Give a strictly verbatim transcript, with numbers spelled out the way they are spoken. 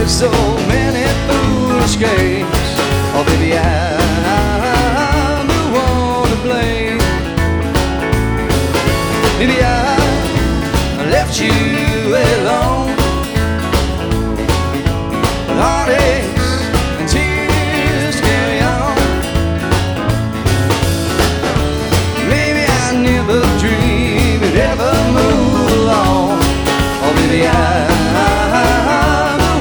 so many foolish games. Oh baby, I'm the one to blame. Maybe I left you alone.